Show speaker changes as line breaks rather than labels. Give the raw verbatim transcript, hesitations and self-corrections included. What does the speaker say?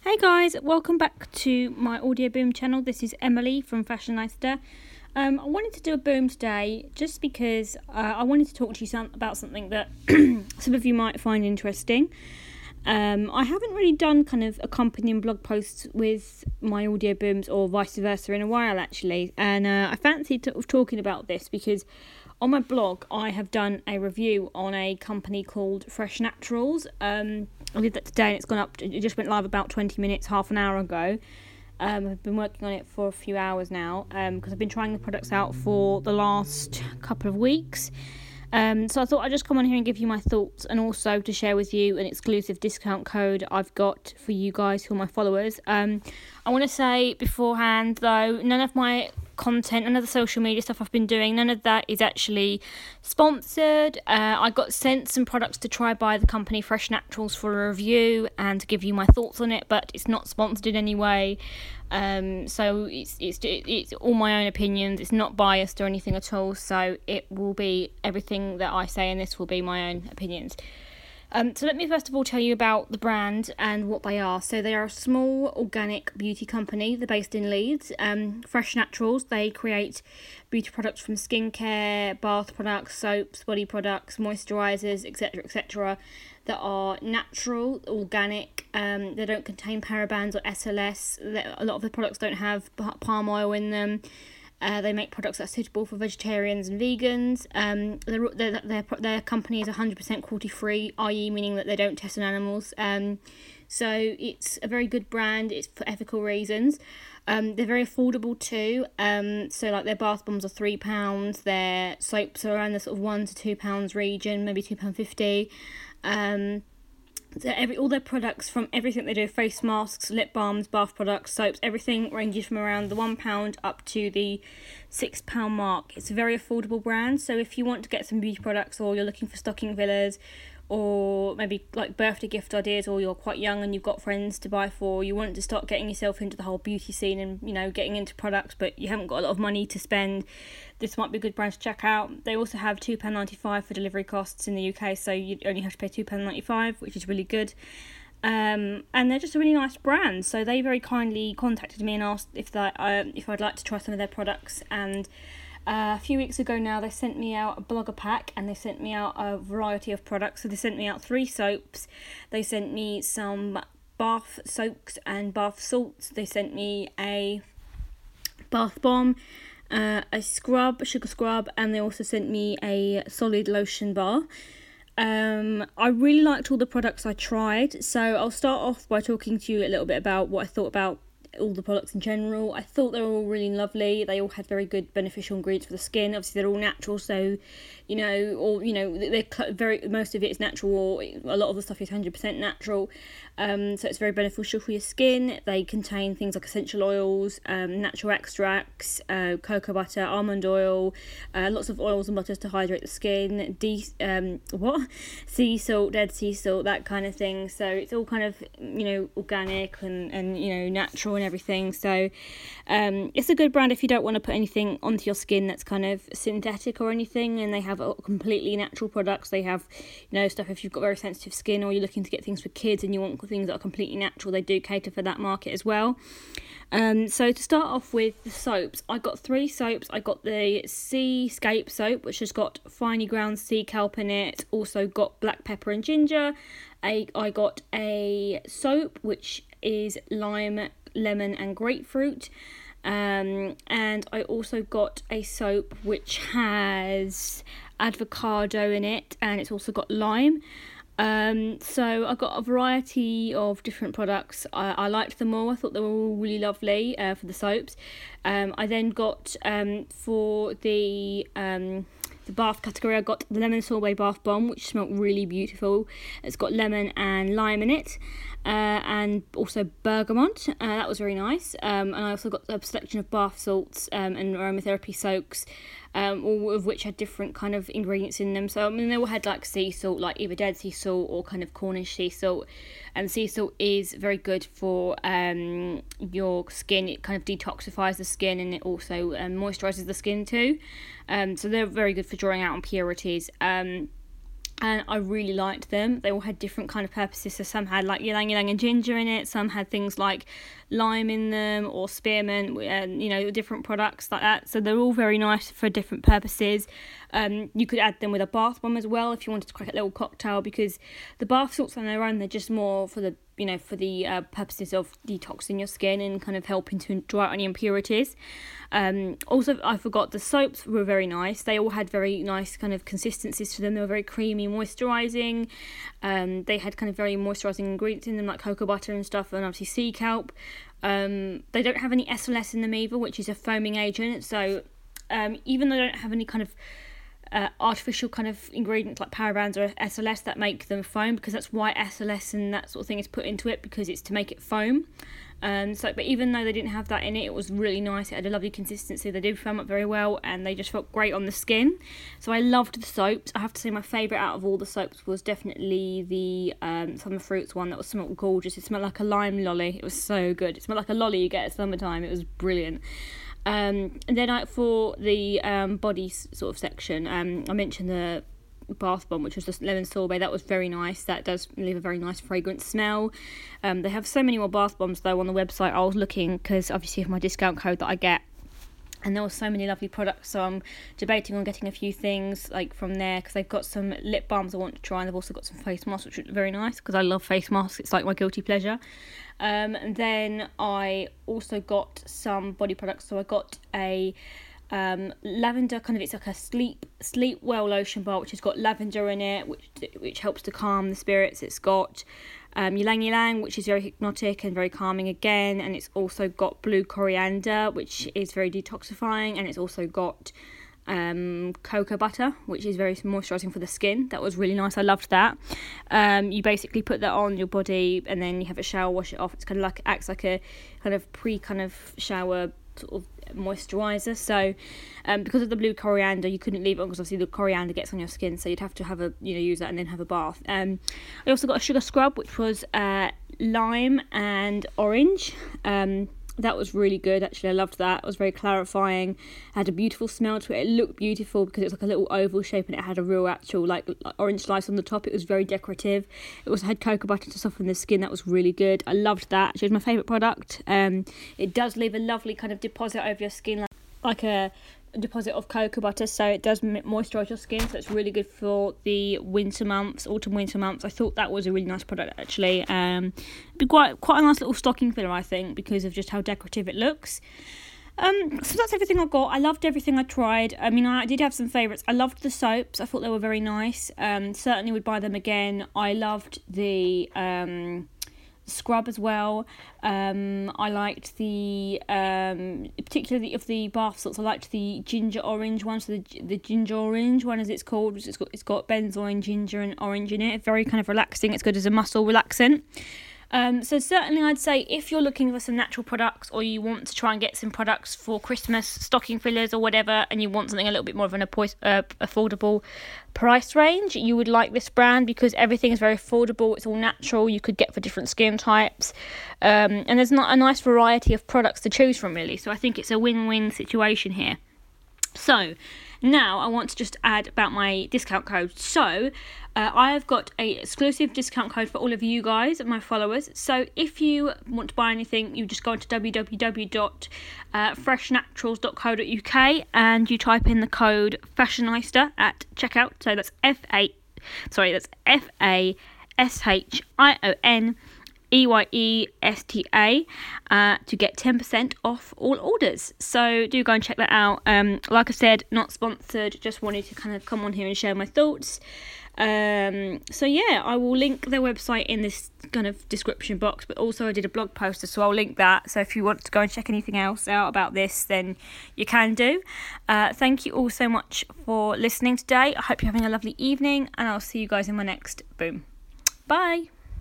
Hey guys, welcome back to my Audio Boom channel. This is Emily from Fashionista. Um, I wanted to do a boom today just because uh, I wanted to talk to you some, about something that some of you might find interesting. Um, I haven't really done kind of accompanying blog posts with my audio booms or vice versa in a while actually, and uh, I fancied t- talking about this because on my blog I have done a review on a company called Fresh Naturals. Um, I did that today and it's gone up, it just went live about twenty minutes, half an hour ago. Um, I've been working on it for a few hours now because um, I've been trying the products out for the last couple of weeks. Um, so I thought I'd just come on here and give you my thoughts and also to share with you an exclusive discount code I've got for you guys who are my followers. Um, I want to say beforehand though, none of my content, none of the social media stuff I've been doing, none of that is actually sponsored. Uh, I got sent some products to try by the company Fresh Naturals for a review and to give you my thoughts on it, but it's not sponsored in any way. Um, so it's it's it's all my own opinions. It's not biased or anything at all. So it will be everything that I say, and this will be my own opinions. Um, so let me first of all tell you about the brand and what they are. So they are a small organic beauty company. They're based in Leeds. Um, Fresh Naturals. They create beauty products from skincare, bath products, soaps, body products, moisturisers, et cetera, et cetera that are natural, organic. Um, they don't contain parabens or S L S. A lot of the products don't have palm oil in them. Uh, they make products that are suitable for vegetarians and vegans. Um, their, their, their, their company is one hundred percent cruelty-free, that is meaning that they don't test on animals. Um, so it's a very good brand. It's for ethical reasons. Um, they're very affordable too. Um, so like their bath bombs are three pounds. Their soaps are around the sort of one to two pounds region, maybe two pound fifty. Um, So every all their products, from everything they do, face masks, lip balms, bath products, soaps, everything ranges from around the one pound up to the six pound mark. It's a very affordable brand. So if you want to get some beauty products, or you're looking for stocking fillers, or maybe like birthday gift ideas, or you're quite young and you've got friends to buy for, you want to start getting yourself into the whole beauty scene and, you know, getting into products, but you haven't got a lot of money to spend, this might be a good brand to check out. They also have two pounds ninety-five for delivery costs in the U K, so you only have to pay two pounds ninety-five, which is really good. Um, and they're just a really nice brand, so they very kindly contacted me and asked if that uh, if I'd like to try some of their products. And Uh, a few weeks ago now, they sent me out a blogger pack and they sent me out a variety of products. So they sent me out three soaps, they sent me some bath soaks and bath salts, they sent me a bath bomb, uh, a scrub, a sugar scrub, and they also sent me a solid lotion bar. Um, I really liked all the products I tried, so I'll start off by talking to you a little bit about what I thought about all the products in general. I thought they were all really lovely. They all had very good beneficial ingredients for the skin. Obviously they're all natural, so you know, or you know, they're very most of it is natural, or a lot of the stuff is one hundred percent natural. Um, so it's very beneficial for your skin. They contain things like essential oils, um, natural extracts, uh, cocoa butter, almond oil, uh, lots of oils and butters to hydrate the skin. De- um, what? Sea salt, dead sea salt, that kind of thing. So it's all kind of, you know, organic and and you know, natural and everything. So um, it's a good brand if you don't want to put anything onto your skin that's kind of synthetic or anything. And they have completely natural products. They have, you know, stuff if you've got very sensitive skin, or you're looking to get things for kids and you want things that are completely natural. They do cater for that market as well. Um, so to start off with the soaps, I got three soaps. I got the Seascape soap, which has got finely ground sea kelp in it. Also got black pepper and ginger. I, I got a soap which is lime, lemon and grapefruit. Um, and I also got a soap which has avocado in it, and it's also got lime. Um, so I got a variety of different products. I, I liked them all. I thought they were all really lovely uh, for the soaps. Um, I then got um, for the um, the bath category, I got the lemon sorbet bath bomb, which smelled really beautiful. It's got lemon and lime in it, uh, and also bergamot. Uh, that was very nice. Um, and I also got a selection of bath salts um, and aromatherapy soaks, um, all of which had different kind of ingredients in them. So I mean, they all had like sea salt, like either dead sea salt or kind of Cornish sea salt. And sea salt is very good for um, your skin. It kind of detoxifies the skin, and it also um, moisturises the skin too. Um, so they're very good for drawing out impurities. Um, and I really liked them. They all had different kind of purposes. So some had like ylang ylang and ginger in it. Some had things like lime in them or spearmint, and you know, different products like that. So they're all very nice for different purposes. Um, you could add them with a bath bomb as well if you wanted to crack a little cocktail, because the bath salts on their own, they're just more for the you know for the uh, purposes of detoxing your skin and kind of helping to dry out any impurities. Um, also, I forgot, the soaps were very nice. They all had very nice kind of consistencies to them. They were very creamy, moisturising. Um, they had kind of very moisturising ingredients in them, like cocoa butter and stuff, and obviously sea kelp. Um, they don't have any S L S in them either, which is a foaming agent. So um, even though they don't have any kind of uh, artificial kind of ingredients like parabens or S L S that make them foam, because that's why S L S and that sort of thing is put into it, because it's to make it foam. Um, so, but even though they didn't have that in it, it was really nice. It had a lovely consistency. They did foam up very well, and they just felt great on the skin. So I loved the soaps. I have to say my favourite out of all the soaps was definitely the um, Summer Fruits one. That was smelled gorgeous. It smelled like a lime lolly. It was so good. It smelled like a lolly you get at summertime. It was brilliant. Um, and then I, for the um, body sort of section, um, I mentioned the bath bomb, which was just lemon sorbet. That was very nice. That does leave a very nice fragrant smell. Um, they have so many more bath bombs though on the website. I was looking because obviously of my discount code that I get, and there were so many lovely products, so I'm debating on getting a few things like from there, because they've got some lip balms I want to try, and they've also got some face masks, which are very nice because I love face masks. It's like my guilty pleasure. Um, and then I also got some body products. So I got a um lavender kind of, it's like a sleep sleep well lotion bar, which has got lavender in it, which which helps to calm the spirits. It's got um ylang ylang, which is very hypnotic and very calming again, and it's also got blue coriander, which is very detoxifying, and it's also got um cocoa butter, which is very moisturizing for the skin. That was really nice. I loved that. Um you basically put that on your body and then you have a shower, wash it off. It's kind of like, acts like a kind of pre kind of shower sort of moisturizer. So um because of the blue coriander, you couldn't leave it on, because obviously the coriander gets on your skin, so you'd have to have a you know use that and then have a bath. um I also got a sugar scrub, which was uh lime and orange. um That was really good, actually. I loved that. It was very clarifying. It had a beautiful smell to it. It looked beautiful because it was like a little oval shape, and it had a real actual like orange slice on the top. It was very decorative. It also had cocoa butter to soften the skin. That was really good. I loved that. It was my favourite product. Um, it does leave a lovely kind of deposit over your skin, like, like a deposit of cocoa butter, so it does moisturize your skin, so it's really good for the winter months, autumn winter months. I thought that was a really nice product, actually. Um it'd be quite quite a nice little stocking filler, I think, because of just how decorative it looks. Um so that's everything I got. I loved everything I tried. I mean, I did have some favorites. I loved the soaps. I thought they were very nice. Um certainly would buy them again. I loved the um scrub as well. um I liked the um particularly of the bath salts. I liked the ginger orange one, so the the ginger orange one, as it's called, which it's got it's got benzoin, ginger and orange in it. Very kind of relaxing. It's good as a muscle relaxant. Um, so certainly I'd say if you're looking for some natural products, or you want to try and get some products for Christmas, stocking fillers or whatever, and you want something a little bit more of an uh, affordable price range, you would like this brand, because everything is very affordable. It's all natural. You could get for different skin types, um, and there's not a nice variety of products to choose from, really. So I think it's a win-win situation here. So now I want to just add about my discount code. So uh, I have got a exclusive discount code for all of you guys, my followers. So if you want to buy anything, you just go into w w w dot fresh naturals dot co dot u k and you type in the code Fashionista at checkout. So that's F A sorry that's F A S H I O N E Y E S T A uh, to get ten percent off all orders. So do go and check that out. Um, like I said, not sponsored, just wanted to kind of come on here and share my thoughts. Um, so yeah, I will link their website in this kind of description box, but also I did a blog poster, so I'll link that. So if you want to go and check anything else out about this, then you can do. Uh, thank you all so much for listening today. I hope you're having a lovely evening, and I'll see you guys in my next boom. Bye.